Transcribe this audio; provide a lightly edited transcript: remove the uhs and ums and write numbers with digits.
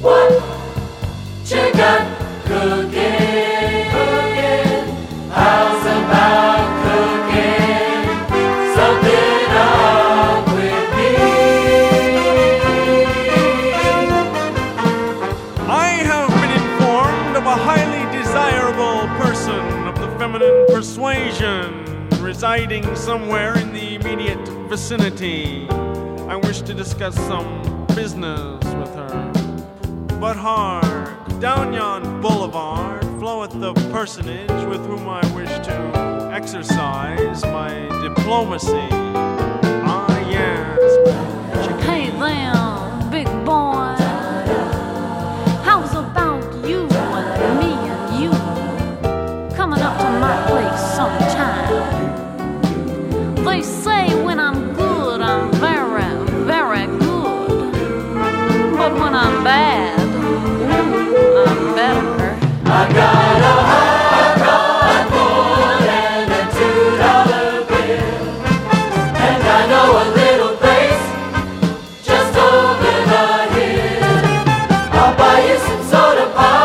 What you got cooking? How's about cooking something up with me? I have been informed of a highly desirable person of the feminine persuasion residing somewhere in the immediate vicinity. I wish to discuss some business with her. But hark, down yon boulevard floweth the personage with whom I wish to exercise my diplomacy. Ah, yes. Hey there, big boy. How's about you and me and you coming up to my place sometime? They say when I'm good, I'm very, very good. But when I'm bad, I'm better. I got a hot rod more than a $2 bill, and I know a little place just over the hill. I'll buy you some soda pop.